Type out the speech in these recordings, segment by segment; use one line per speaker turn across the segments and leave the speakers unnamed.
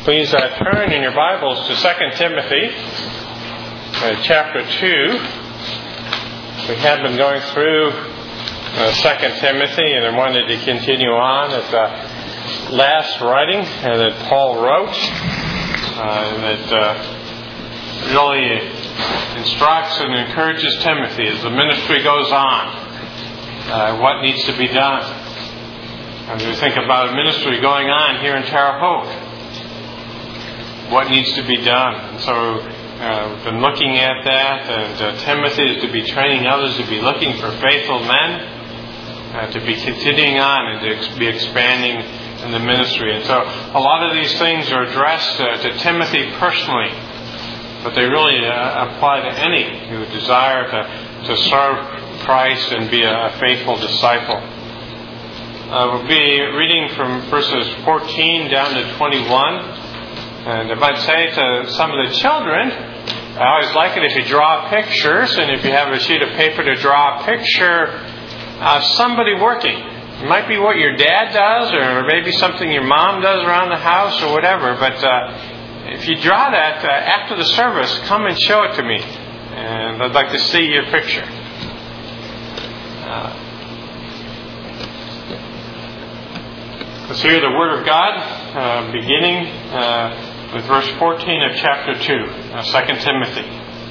Please turn in your Bibles to 2 Timothy, chapter 2. We have been going through 2 Timothy, and I wanted to continue on at the last writing that Paul wrote, that really instructs and encourages Timothy as the ministry goes on, what needs to be done. As we think about a ministry going on here in Terre Haute, what needs to be done. And so we've been looking at that, and Timothy is to be training others to be looking for faithful men, to be continuing on and to be expanding in the ministry. And so a lot of these things are addressed to Timothy personally, but they really apply to any who desire to serve Christ and be a faithful disciple. We'll be reading from verses 14 down to 21. And I might say to some of the children, I always like it if you draw pictures, and if you have a sheet of paper to draw a picture of somebody working. It might be what your dad does, or maybe something your mom does around the house, or whatever. But if you draw that after the service, come and show it to me. And I'd like to see your picture. Let's hear the Word of God, beginning with verse 14 of chapter 2, 2 Timothy.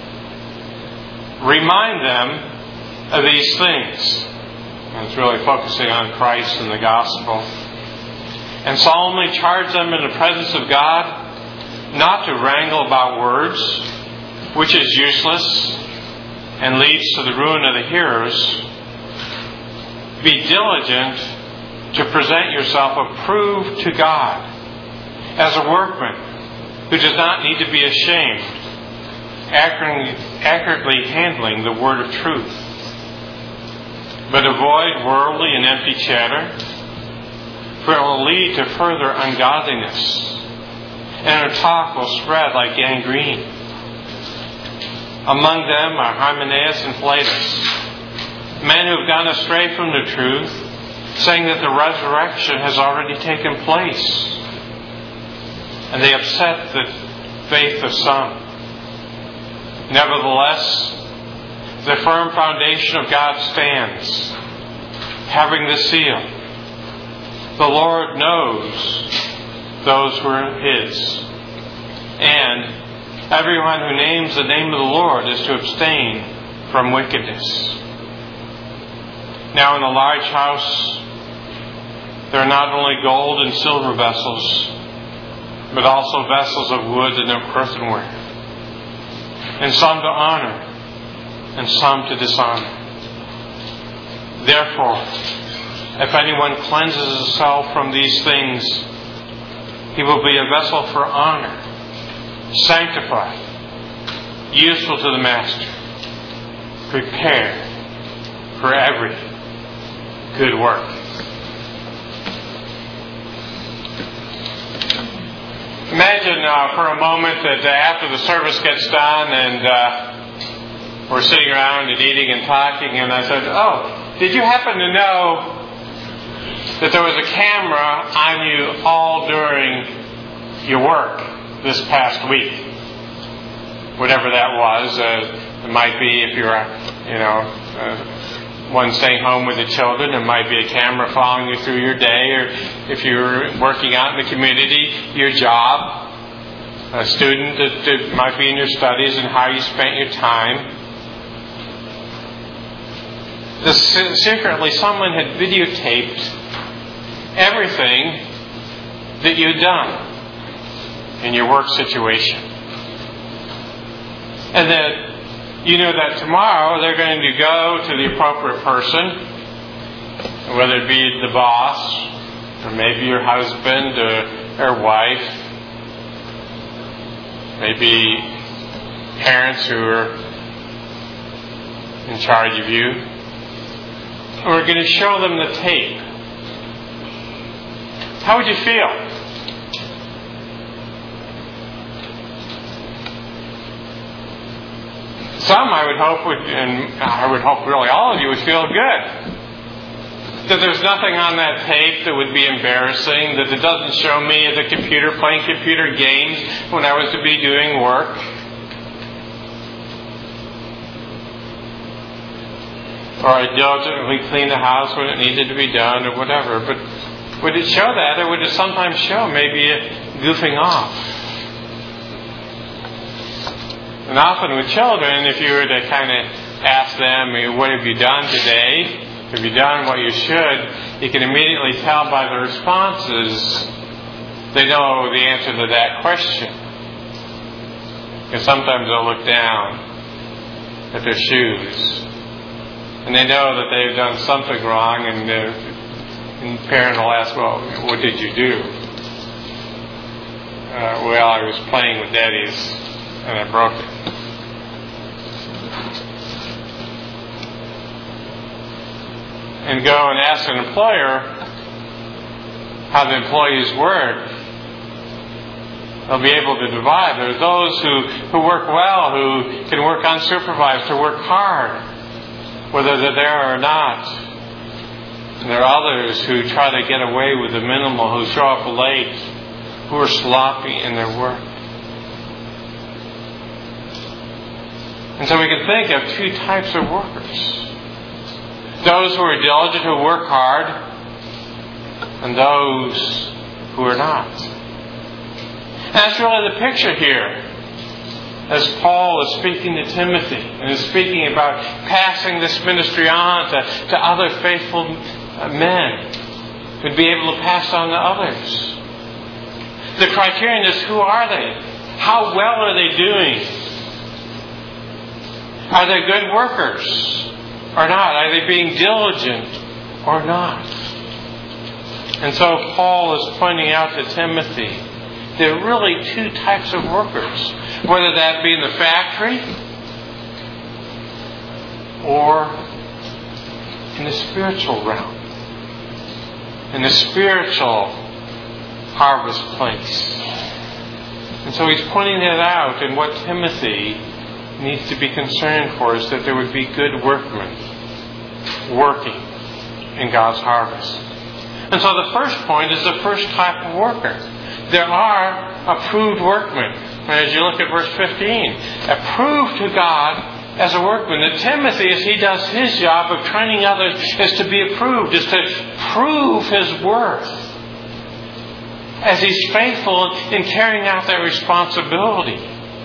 Remind them of these things. And it's really focusing on Christ and the gospel. And solemnly charge them in the presence of God not to wrangle about words, which is useless and leads to the ruin of the hearers. Be diligent to present yourself approved to God as a workman who does not need to be ashamed, accurately handling the word of truth. But avoid worldly and empty chatter, for it will lead to further ungodliness, and their talk will spread like gangrene. Among them are Hymenaeus and Philetus, men who have gone astray from the truth, saying that the resurrection has already taken place. And they upset the faith of some. Nevertheless, the firm foundation of God stands, having the seal. The Lord knows those who are His. And everyone who names the name of the Lord is to abstain from wickedness. Now in a large house, there are not only gold and silver vessels, but also vessels of wood and of earthenware, and some to honor, and some to dishonor. Therefore, if anyone cleanses himself from these things, he will be a vessel for honor, sanctified, useful to the master, prepared for every good work. Imagine for a moment that after the service gets done and we're sitting around and eating and talking, and I said, "Oh, did you happen to know that there was a camera on you all during your work this past week?" Whatever that was. It might be if you're, one staying home with the children, it might be a camera following you through your day, or if you're working out in the community, your job, a student, it might be in your studies and how you spent your time. Secretly, someone had videotaped everything that you'd done in your work situation. And that you know that tomorrow they're going to go to the appropriate person, whether it be the boss, or maybe your husband or wife, maybe parents who are in charge of you. We're going to show them the tape. How would you feel? Some, I would hope, and I would hope really all of you would feel good. That there's nothing on that tape that would be embarrassing, that it doesn't show me at the computer playing computer games when I was to be doing work. Or I diligently cleaned the house when it needed to be done or whatever. But would it show that, or would it sometimes show maybe a goofing off? And often with children, if you were to kind of ask them, what have you done today? Have you done what you should? You can immediately tell by the responses they know the answer to that question. Because sometimes they'll look down at their shoes and they know that they've done something wrong, and the parent will ask, well, what did you do? Well, I was playing with Daddy's and I broke it. And go and ask an employer how the employees work, they'll be able to divide. There are those who work well, who can work unsupervised, who work hard, whether they're there or not. And there are others who try to get away with the minimal, who show up late, who are sloppy in their work. And so we can think of two types of workers. Those who are diligent, who work hard, and those who are not. And that's really the picture here. As Paul is speaking to Timothy and is speaking about passing this ministry on to other faithful men who'd be able to pass on to others. The criterion is, who are they? How well are they doing? Are they good workers or not? Are they being diligent or not? And so Paul is pointing out to Timothy, there are really two types of workers, whether that be in the factory or in the spiritual realm, in the spiritual harvest place. And so he's pointing that out, and what Timothy needs to be concerned for is that there would be good workmen working in God's harvest. And so the first point is the first type of worker. There are approved workmen. And as you look at verse 15, approved to God as a workman. And Timothy, as he does his job of training others, is to be approved, is to prove his worth as he's faithful in carrying out that responsibility.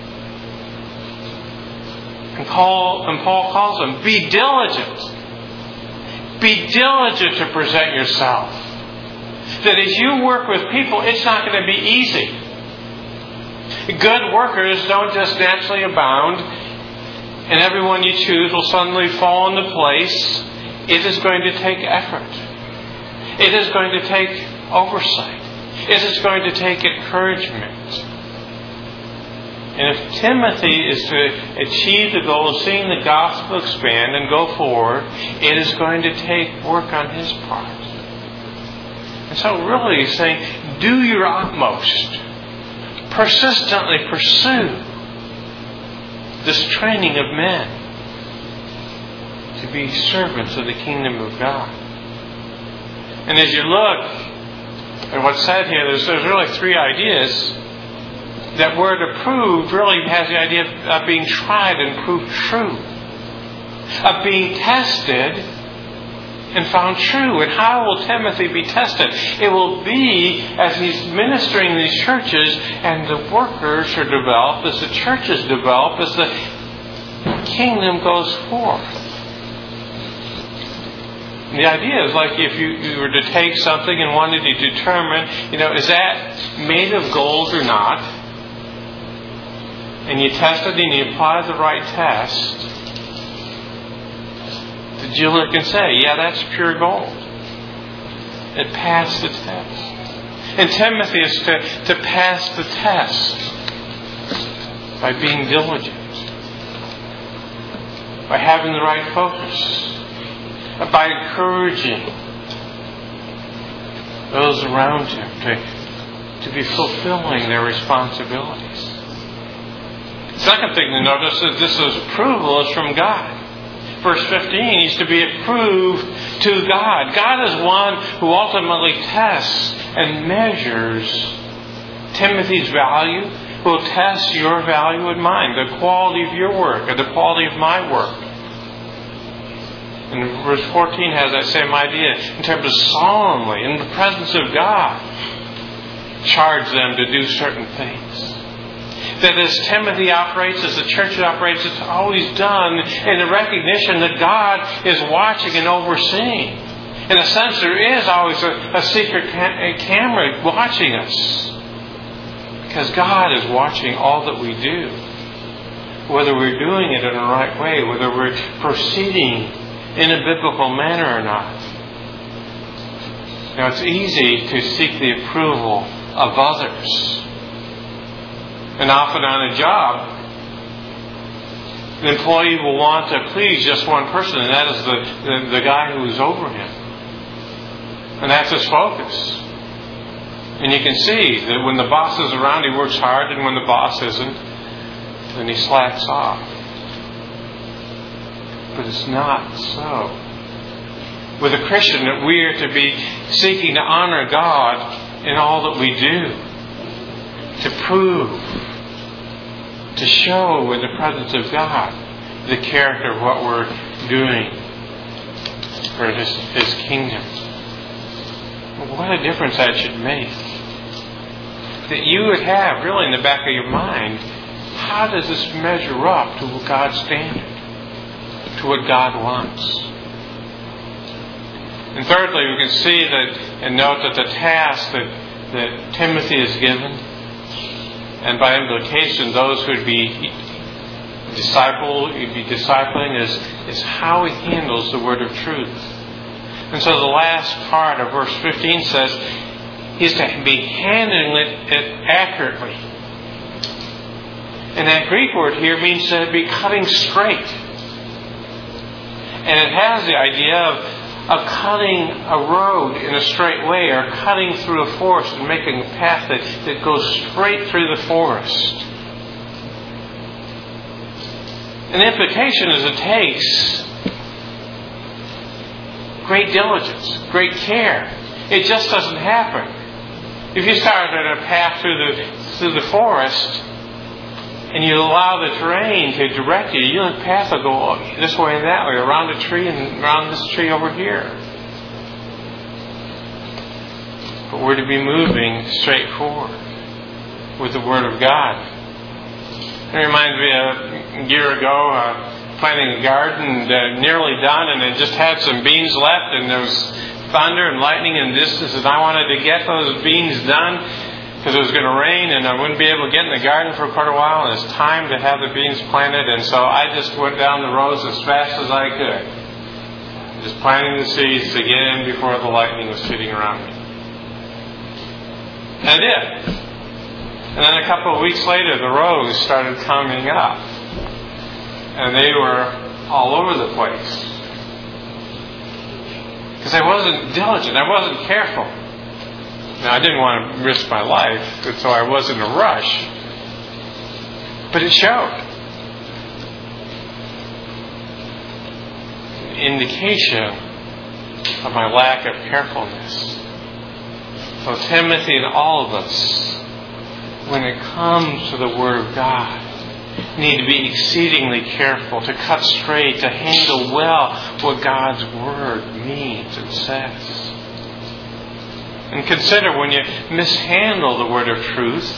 And Paul calls them, be diligent. Be diligent to present yourself. That as you work with people, it's not going to be easy. Good workers don't just naturally abound, and everyone you choose will suddenly fall into place. It is going to take effort. It is going to take oversight. It is going to take encouragement. And if Timothy is to achieve the goal of seeing the gospel expand and go forward, it is going to take work on his part. And so really he's saying, do your utmost. Persistently pursue this training of men to be servants of the kingdom of God. And as you look at what's said here, there's really three ideas. That word approved really has the idea of being tried and proved true. Of being tested and found true. And how will Timothy be tested? It will be as he's ministering in these churches and the workers are developed, as the churches develop, as the kingdom goes forth. And the idea is like if you were to take something and wanted to determine, is that made of gold or not? And you tested and you applied the right test, the jeweler can say, yeah, that's pure gold. It passed the test. And Timothy is to pass the test by being diligent, by having the right focus, by encouraging those around him to be fulfilling their responsibilities. The second thing to notice is this approval is from God. verse 15, he's to be approved to God. God is one who ultimately tests and measures Timothy's value, who will test your value and mine, the quality of your work or the quality of my work. And verse 14 has that same idea in terms of solemnly, in the presence of God, charge them to do certain things. That as Timothy operates, as the church operates, it's always done in the recognition that God is watching and overseeing. In a sense, there is always a secret camera watching us. Because God is watching all that we do. Whether we're doing it in the right way, whether we're proceeding in a biblical manner or not. Now, it's easy to seek the approval of others. And often on a job, the employee will want to please just one person, and that is the guy who is over him. And that's his focus. And you can see that when the boss is around, he works hard, and when the boss isn't, then he slacks off. But it's not so. With a Christian, that we are to be seeking to honor God in all that we do. To prove, to show in the presence of God the character of what we're doing for His kingdom. What a difference that should make. That you would have really in the back of your mind, how does this measure up to God's standard? To what God wants? And thirdly, we can see that and note that the task that Timothy is given, and by implication, those who would be discipling is how he handles the word of truth. And so the last part of verse 15 says he's to be handling it accurately. And that Greek word here means to be cutting straight. And it has the idea of cutting a road in a straight way, or cutting through a forest and making a path that goes straight through the forest. And the implication is it takes great diligence, great care. It just doesn't happen. If you start on a path through the forest, and you allow the terrain to direct you, your path will go this way and that way, around a tree and around this tree over here. But we're to be moving straight forward with the Word of God. It reminds me of a year ago, planting a garden, nearly done, and it just had some beans left, and there was thunder and lightning in the distance, and I wanted to get those beans done, because it was going to rain and I wouldn't be able to get in the garden for quite a while, and it's time to have the beans planted. And so I just went down the rows as fast as I could, just planting the seeds to get in before the lightning was hitting around me. And I did. And then a couple of weeks later, the rows started coming up, and they were all over the place because I wasn't diligent, I wasn't careful. Now, I didn't want to risk my life, and so I was in a rush. But it showed. An indication of my lack of carefulness. So Timothy and all of us, when it comes to the Word of God, need to be exceedingly careful, to cut straight, to handle well what God's Word means and says. And consider, when you mishandle the word of truth,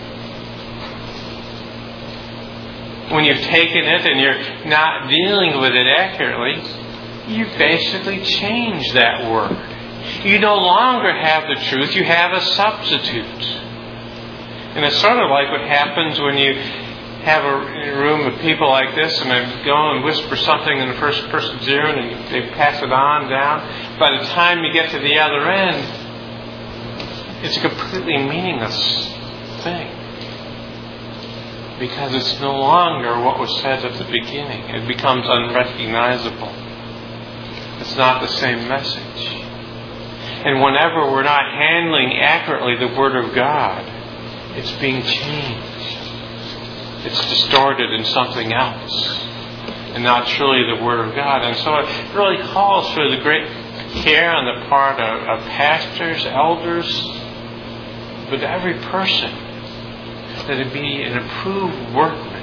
when you've taken it and you're not dealing with it accurately, you basically change that word. You no longer have the truth, you have a substitute. And it's sort of like what happens when you have a room of people like this, and I go and whisper something in the first person's ear, and they pass it on down. By the time you get to the other end, it's a completely meaningless thing. Because it's no longer what was said at the beginning. It becomes unrecognizable. It's not the same message. And whenever we're not handling accurately the Word of God, it's being changed. It's distorted in something else. and not truly the Word of God. And so it really calls for the great care on the part of pastors, elders, but every person, that it be an approved workman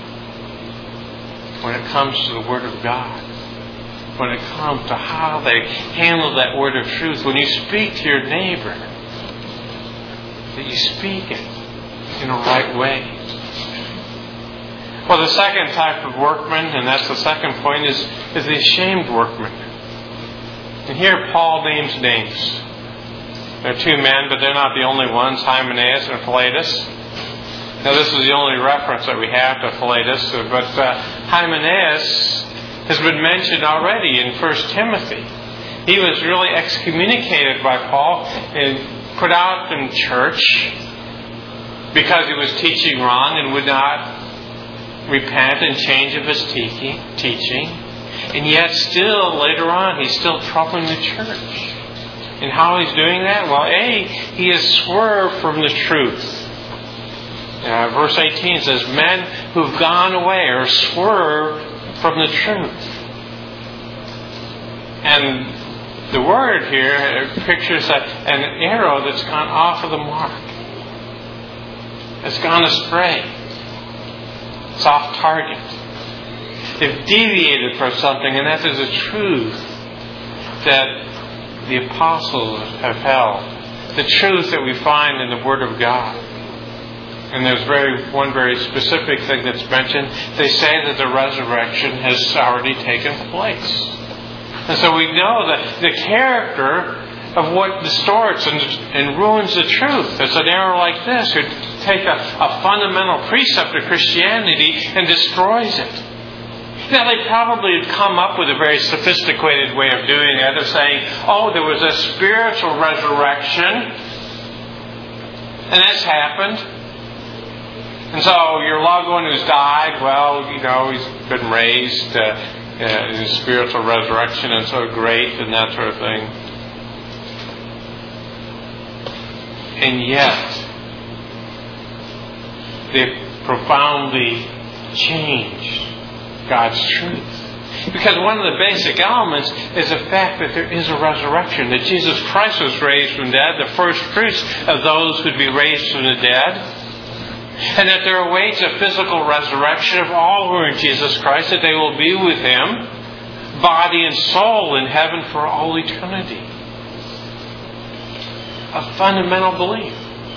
when it comes to the Word of God, when it comes to how they handle that word of truth. When you speak to your neighbor, that you speak it in a right way. Well, the second type of workman, and that's the second point, is the ashamed workman. And here Paul names names. There are two men, but they're not the only ones, Hymenaeus and Philetus. Now, this is the only reference that we have to Philetus, but Hymenaeus has been mentioned already in 1 Timothy. He was really excommunicated by Paul and put out from church because he was teaching wrong and would not repent and change of his teaching. And yet still, later on, he's still troubling the church. And how he's doing that? Well, he has swerved from the truth. Verse 18 says, men who've gone away or swerved from the truth. And the word here pictures an arrow that's gone off of the mark. It's gone astray. It's off target. They've deviated from something, and that is a truth that the apostles have held. The truth that we find in the Word of God. And there's one very specific thing that's mentioned. They say that the resurrection has already taken place. And so we know that the character of what distorts and ruins the truth. It's an error like this who take a fundamental precept of Christianity and destroys it. Now, they probably have come up with a very sophisticated way of doing it, of saying, oh, there was a spiritual resurrection, and that's happened. And so your loved one who's died, well, he's been raised in a spiritual resurrection, and so great, and that sort of thing. And yet, they profoundly changed God's truth. Because one of the basic elements is the fact that there is a resurrection, that Jesus Christ was raised from the dead, the first fruits of those who'd be raised from the dead, and that there awaits a physical resurrection of all who are in Jesus Christ, that they will be with Him, body and soul, in heaven for all eternity. A fundamental belief.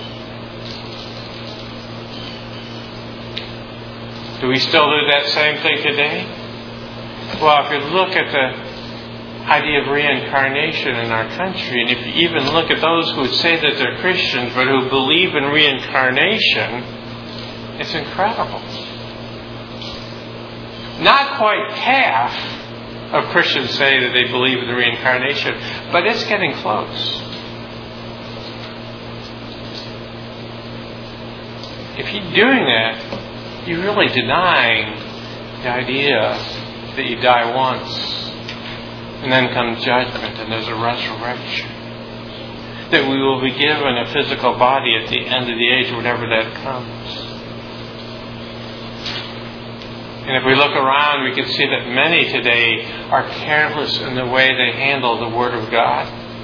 Do we still do that same thing today? Well, if you look at the idea of reincarnation in our country, and if you even look at those who would say that they're Christians but who believe in reincarnation, it's incredible. Not quite half of Christians say that they believe in the reincarnation, but it's getting close. If you're doing that, you're really denying the idea that you die once and then comes judgment and there's a resurrection. That we will be given a physical body at the end of the age, whenever that comes. And if we look around, we can see that many today are careless in the way they handle the Word of God.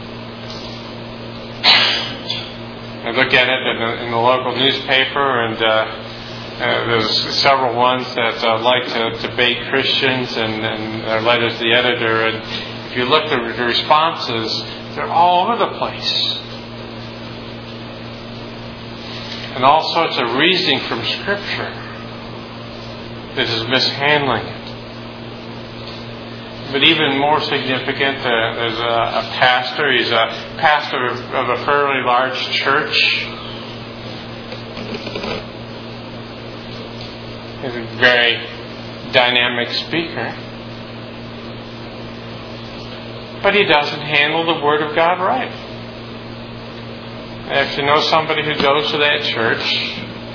I look at it in the local newspaper, and there's several ones that like to debate Christians, and are letters to the editor. And if you look at the responses, they're all over the place. And all sorts of reasoning from Scripture that is mishandling it. But even more significant, there's a pastor. He's a pastor of a fairly large church. He's a very dynamic speaker. But he doesn't handle the Word of God right. I actually know somebody who goes to that church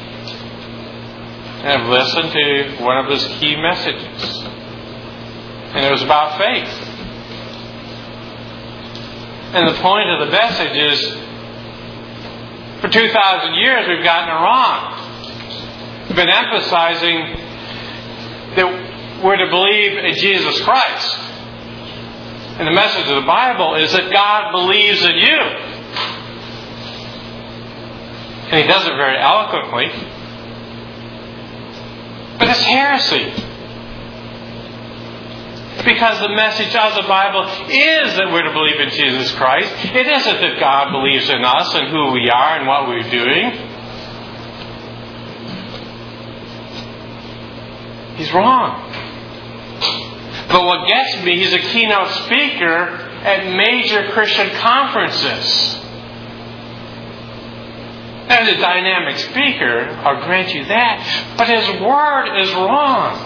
and have listened to one of his key messages. And it was about faith. And the point of the message is, for 2,000 years we've gotten it wrong. We've been emphasizing that we're to believe in Jesus Christ. And the message of the Bible is that God believes in you. And He does it very eloquently. But it's heresy. Because the message of the Bible is that we're to believe in Jesus Christ. It isn't that God believes in us and who we are and what we're doing. He's wrong. But what gets me, he's a keynote speaker at major Christian conferences. As a dynamic speaker, I'll grant you that, but his word is wrong.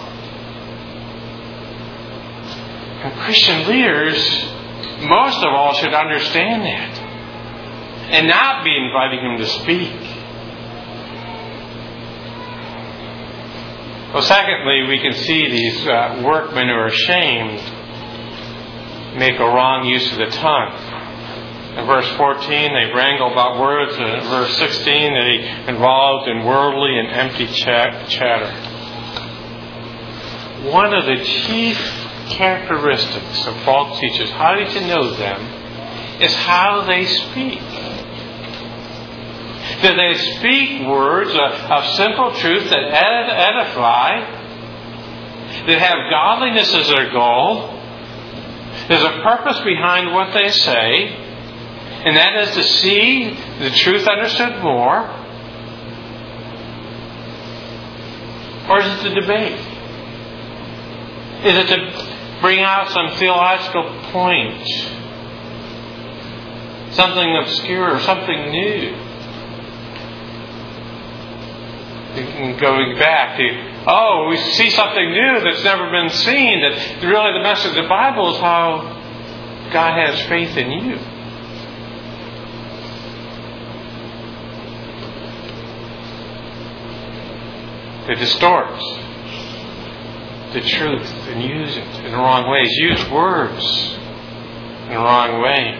And Christian leaders, most of all, should understand that and not be inviting him to speak. Well, secondly, we can see these workmen who are ashamed make a wrong use of the tongue. In verse 14, they wrangle about words. In verse 16, they involved in worldly and empty chatter. One of the chief characteristics of false teachers, how did you know them, is how they speak. Do they speak words of simple truth that edify, that have godliness as their goal? There's a purpose behind what they say, and that is to see the truth understood more? Or is it to debate? Is it to bring out some theological point? Something obscure, something new? Going back to, we see something new that's never been seen. That really the message of the Bible is how God has faith in you. They distort the truth and use it in the wrong ways. Use words in the wrong way.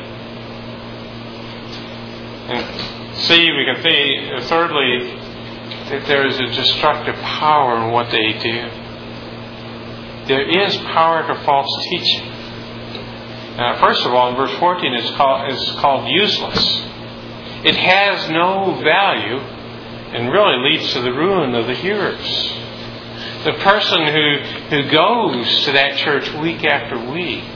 And we can see, thirdly, that there is a destructive power in what they do. There is power to false teaching. First of all, in verse 14, it's called useless. It has no value and really leads to the ruin of the hearers. The person who goes to that church week after week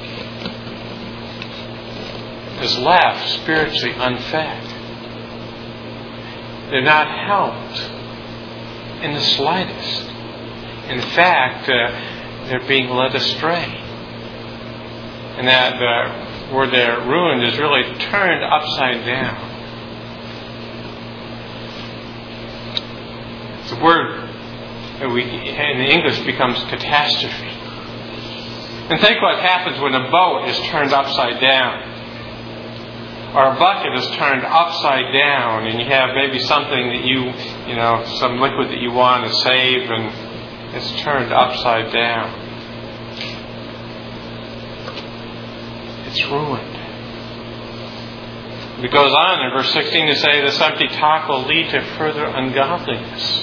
is left spiritually unfed. They're not helped in the slightest. In fact, they're being led astray. And that where they're ruined is really turned upside down. The word in English becomes catastrophe. And think what happens when a boat is turned upside down. Or a bucket is turned upside down and you have maybe something that some liquid that you want to save and it's turned upside down. It's ruined. It goes on in verse 16 to say this empty talk will lead to further ungodliness.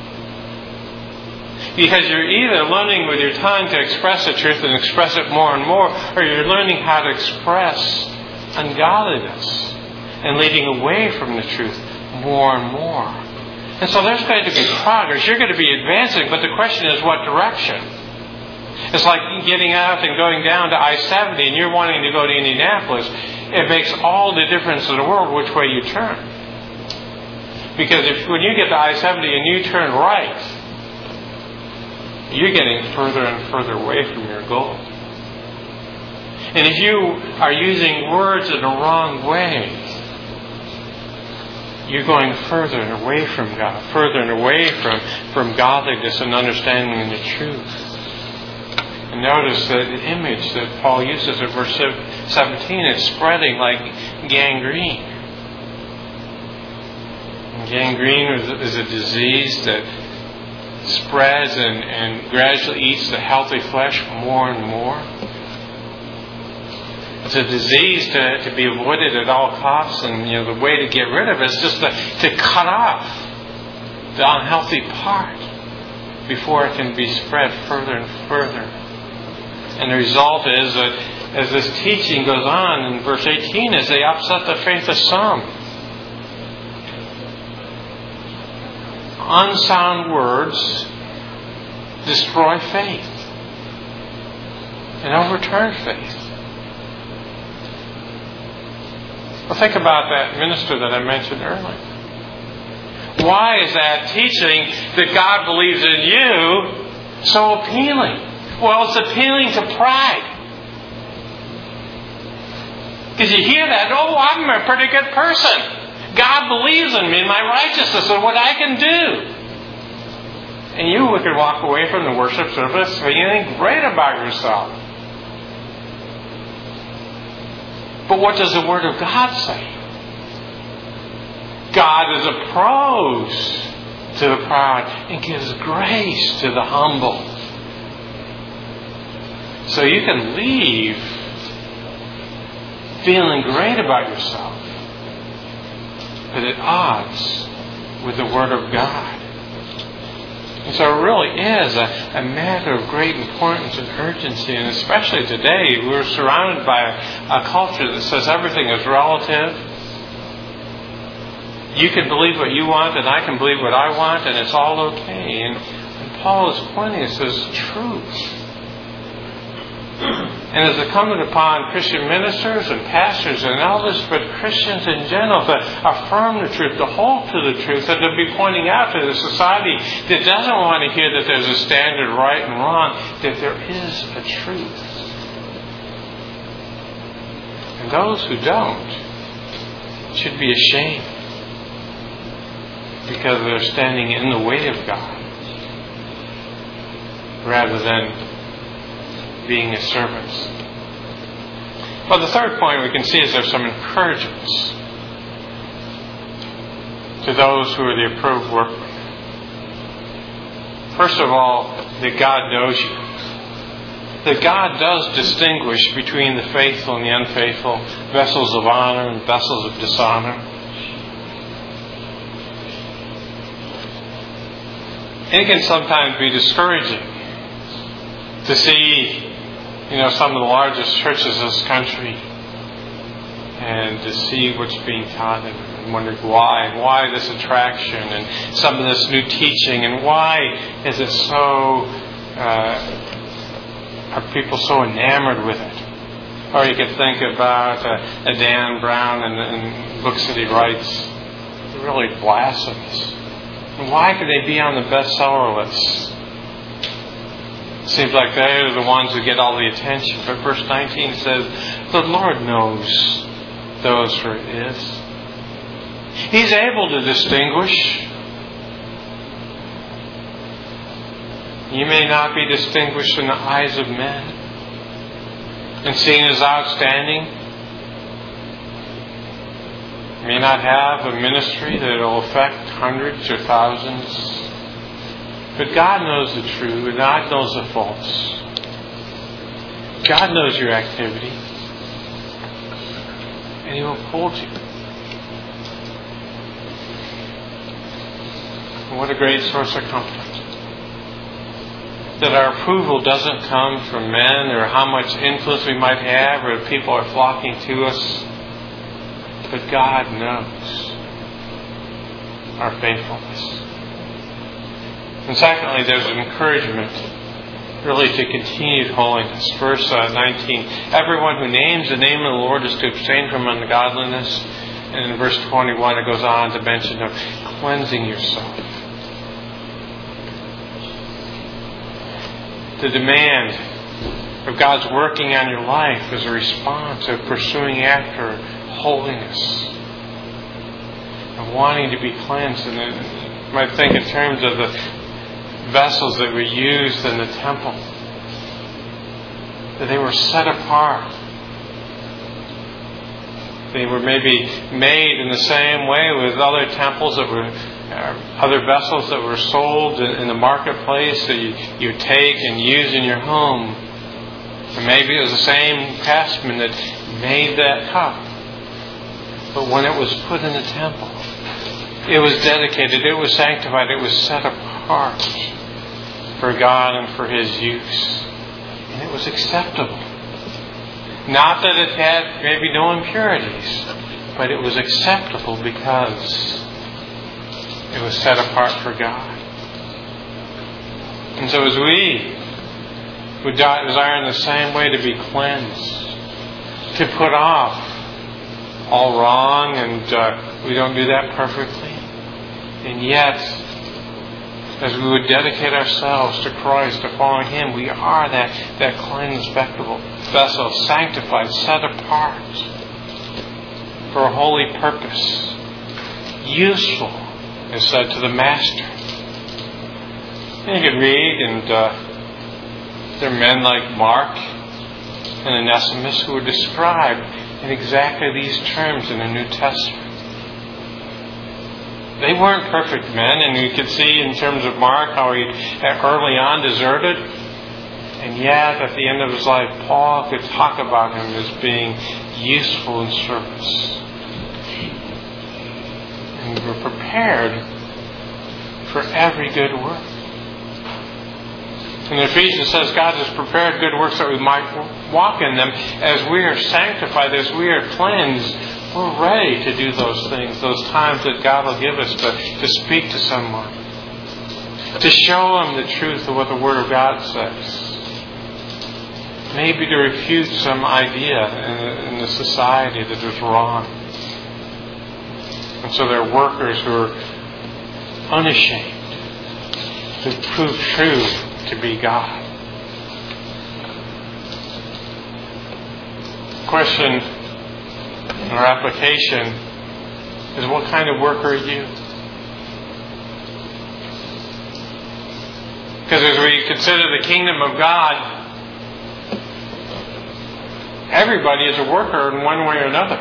Because you're either learning with your tongue to express the truth and express it more and more, or you're learning how to express ungodliness and leading away from the truth more and more. And so there's going to be progress. You're going to be advancing, but the question is what direction? It's like getting out and going down to I-70 and you're wanting to go to Indianapolis. It makes all the difference in the world which way you turn. Because when you get to I-70 and you turn right, you're getting further and further away from your goal. And if you are using words in the wrong way, you're going further and away from God, further and away from godliness and understanding the truth. And notice that the image that Paul uses in verse 17 is spreading like gangrene. And gangrene is a disease that spreads and gradually eats the healthy flesh more and more. It's a disease to be avoided at all costs, and the way to get rid of it is just to cut off the unhealthy part. before it can be spread further and further. And the result is that as this teaching goes on in verse 18, is they upset the faith of some. Unsound words destroy faith and overturn faith. Well, think about that minister that I mentioned earlier. Why is that teaching that God believes in you so appealing? Well, it's appealing to pride. Because you hear that, oh, I'm a pretty good person. God believes in me and my righteousness and what I can do. And you could walk away from the worship service feeling great about yourself. But what does the Word of God say? God is opposed to the proud and gives grace to the humble. So you can leave feeling great about yourself, but at odds with the Word of God. And so it really is a matter of great importance and urgency, and especially today, we're surrounded by a culture that says everything is relative. You can believe what you want, and I can believe what I want, and it's all okay. And Paul is pointing us as truth. And as incumbent upon Christian ministers and pastors and elders, but Christians in general, to affirm the truth, to hold to the truth, and to be pointing out to the society that doesn't want to hear that there's a standard right and wrong, that there is a truth. And those who don't should be ashamed, because they're standing in the way of God rather than being His servants. Well, the third point we can see is there's some encouragements to those who are the approved workmen. First of all, that God knows you. That God does distinguish between the faithful and the unfaithful, vessels of honor and vessels of dishonor. It can sometimes be discouraging to see, some of the largest churches in this country, and to see what's being taught and wonder why this attraction and some of this new teaching, and why is it so, are people so enamored with it? Or you could think about a Dan Brown and books that he writes, they're really blasphemous. And why could they be on the bestseller list? Seems like they're the ones who get all the attention. But verse 19 says, the Lord knows those who it is. He's able to distinguish. You may not be distinguished in the eyes of men and seen as outstanding. You may not have a ministry that will affect hundreds or thousands. But God knows the true, and God knows the false. God knows your activity, and He will uphold you. And what a great source of comfort. That our approval doesn't come from men or how much influence we might have or if people are flocking to us, but God knows our faithfulness. And secondly, there's an encouragement really to continued holiness. Verse 19, everyone who names the name of the Lord is to abstain from ungodliness. And in verse 21 it goes on to mention of cleansing yourself. The demand of God's working on your life is a response of pursuing after holiness and wanting to be cleansed. And you might think in terms of the vessels that were used in the temple, that they were set apart. They were maybe made in the same way with other temples that were other vessels that were sold in the marketplace that you take and use in your home. And maybe it was the same craftsman that made that cup. But when it was put in the temple, it was dedicated, it was sanctified, it was set apart. for God and for His use. And it was acceptable. Not that it had maybe no impurities, but it was acceptable because it was set apart for God. And so as we would desire in the same way to be cleansed, to put off all wrong, and we don't do that perfectly. And yet, as we would dedicate ourselves to Christ, to following Him, we are that cleansed vessel, sanctified, set apart for a holy purpose, useful, as said, to the Master. And you could read, and there are men like Mark and Onesimus who are described in exactly these terms in the New Testament. They weren't perfect men, and you could see in terms of Mark how he early on deserted, and yet at the end of his life, Paul could talk about him as being useful in service. And we were prepared for every good work. And Ephesians says God has prepared good works that we might walk in them. As we are sanctified, as we are cleansed, we're ready to do those things, those times that God will give us to speak to someone, to show them the truth of what the Word of God says, maybe to refute some idea in the society that is wrong. And so they're workers who are unashamed, who prove true to be God. Question or application is, what kind of worker are you? Because as we consider the kingdom of God, everybody is a worker in one way or another.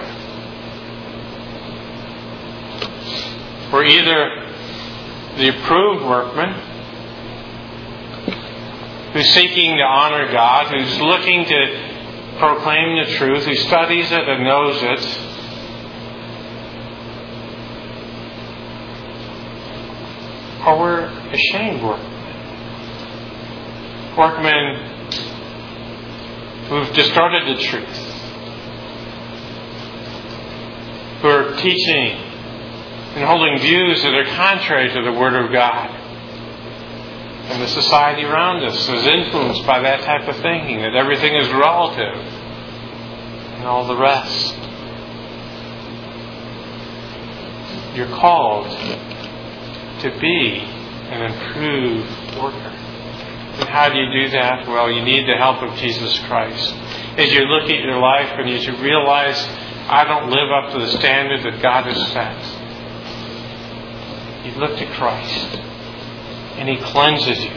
We're either the approved workman, who's seeking to honor God, who's looking to proclaim the truth, who studies it and knows it, or we're ashamed workmen who've distorted the truth, who are teaching and holding views that are contrary to the Word of God. And the society around us is influenced by that type of thinking, that everything is relative and all the rest. You're called to be an improved worker. And how do you do that? Well, you need the help of Jesus Christ. As you look at your life and as you realize, I don't live up to the standard that God has set, you look to Christ. And He cleanses you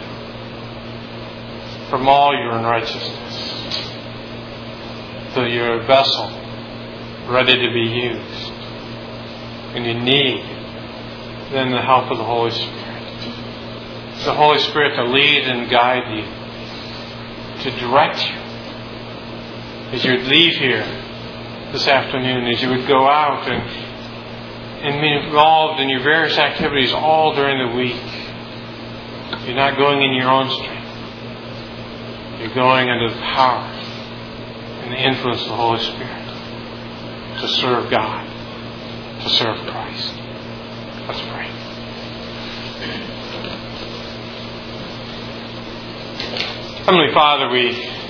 from all your unrighteousness. So you're a vessel ready to be used. And you need then the help of the Holy Spirit. The Holy Spirit to lead and guide you, to direct you. As you would leave here this afternoon, as you would go out and be involved in your various activities all during the week. You're not going in your own strength. You're going under the power and the influence of the Holy Spirit to serve God, to serve Christ. Let's pray. Heavenly Father, we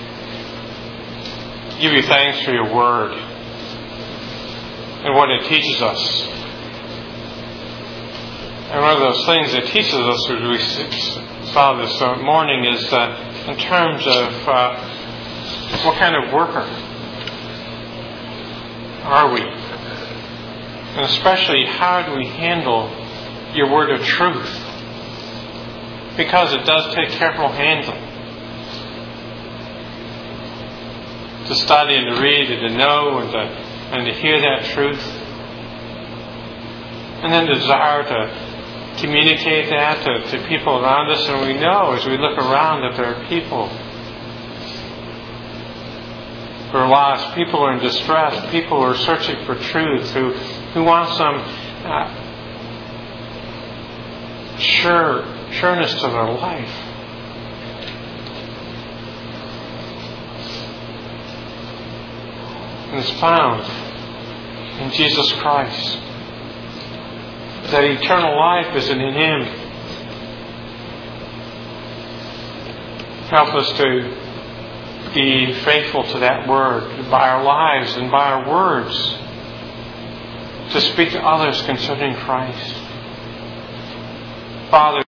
give you thanks for your Word and what it teaches us. And one of those things that teaches us, as we saw this morning, is in terms of what kind of worker are we? And especially, how do we handle your word of truth? Because it does take careful handling. To study and to read and to know and to hear that truth. And then desire to communicate that to people around us. And we know as we look around that there are people who are lost, people who are in distress, people who are searching for truth, who want some sureness to their life. and is found in Jesus Christ. That eternal life is in Him. Help us to be faithful to that Word by our lives and by our words, to speak to others concerning Christ. Father,